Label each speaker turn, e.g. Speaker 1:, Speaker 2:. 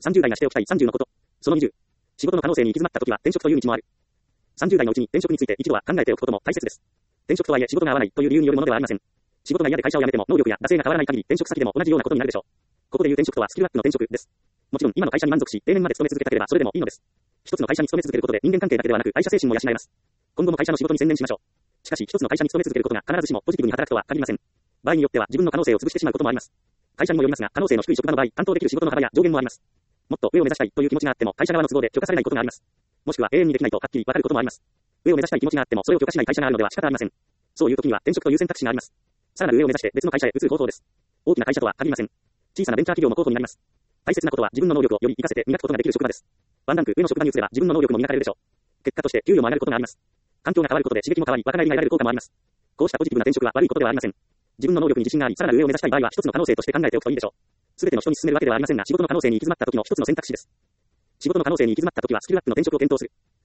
Speaker 1: 30代がしておきたい30のこと。その20。仕事の可能性に行き詰まった時は転職という道もある。30代のうちに転職について一度は考えておくことも大切です。転職とはいえ仕事が合わないという理由によるものではありません。仕事が嫌で会社を辞めても能力や惰性が変わらない限り転職先でも同じようなことになるでしょう。ここでいう転職とはスキルアップの転職です。もちろん今の会社に満足し定年まで勤め続けたければそれでもいいのです。一つの会社に勤め続けることで人間関係だけではなく愛社精神も養えます。今後も会社の仕事に専念しましょう。しかし一つの会社に勤め続けることが必ずしもポジティブに働くとは限りません。場合によっては自分の可能性を潰してしまうこともあります。会社にもよりますが可能性の低い職場の場合担当できる仕事の幅や上限もあります。もっと上を目指したいという気持ちがあっても会社側の都合で許可されないことがあります。もしくは永遠にできないとはっきりわかることもあります。上を目指したい気持ちがあってもそれを許可しない会社があるのでは仕方ありません。そういう時には転職という選択肢があります。さらなる上を目指して別の会社へ移る方法です。大きな会社とは限りません。小さなベンチャー企業も候補になります。大切なことは自分の能力をより活かせて磨くことができる職場です。ワンランク上の職場に移れば自分の能力も磨かれるでしょう。結果として給与も上がることがあります。環境が変わることで刺激も変わり若返りが得られる効果もあります。こうしたポジティブな転職は悪いことではありません。自分の能力に自信がありさらなる上を目指したい場合は一つの可能性として考えておくといいでしょう。すべての人に進めるわけではありませんが仕事の可能性に行き詰まった時の一つの選択肢です。仕事の可能性に行き詰まった時はスキルアップの転職を検討する。